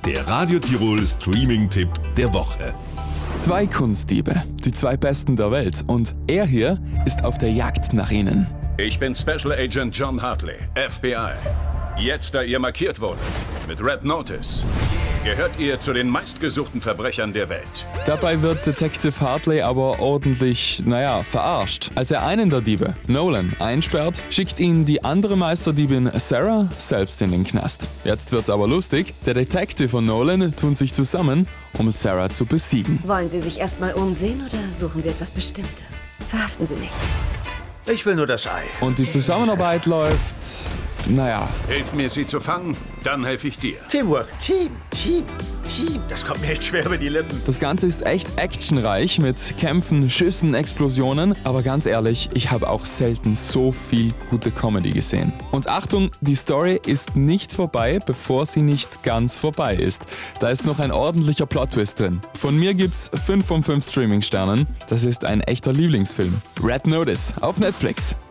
Der Radio Tirol Streaming-Tipp der Woche. 2 Kunstdiebe, die 2 Besten der Welt, und er hier ist auf der Jagd nach ihnen. Ich bin Special Agent John Hartley, FBI. Jetzt, da ihr markiert wurdet, mit Red Notice, gehört ihr zu den meistgesuchten Verbrechern der Welt. Dabei wird Detective Hartley aber ordentlich, verarscht. Als er einen der Diebe, Nolan, einsperrt, schickt ihn die andere Meisterdiebin Sarah selbst in den Knast. Jetzt wird's aber lustig, der Detective und Nolan tun sich zusammen, um Sarah zu besiegen. Wollen Sie sich erstmal umsehen oder suchen Sie etwas Bestimmtes? Verhaften Sie mich. Ich will nur das Ei. Und die Zusammenarbeit läuft, Hilf mir, sie zu fangen, dann helfe ich dir. Teamwork. Team. Das kommt mir echt schwer über die Lippen. Das Ganze ist echt actionreich mit Kämpfen, Schüssen, Explosionen. Aber ganz ehrlich, ich habe auch selten so viel gute Comedy gesehen. Und Achtung, die Story ist nicht vorbei, bevor sie nicht ganz vorbei ist. Da ist noch ein ordentlicher Plot-Twist drin. Von mir gibt's 5 von 5 Streaming-Sternen. Das ist ein echter Lieblingsfilm. Red Notice auf Netflix.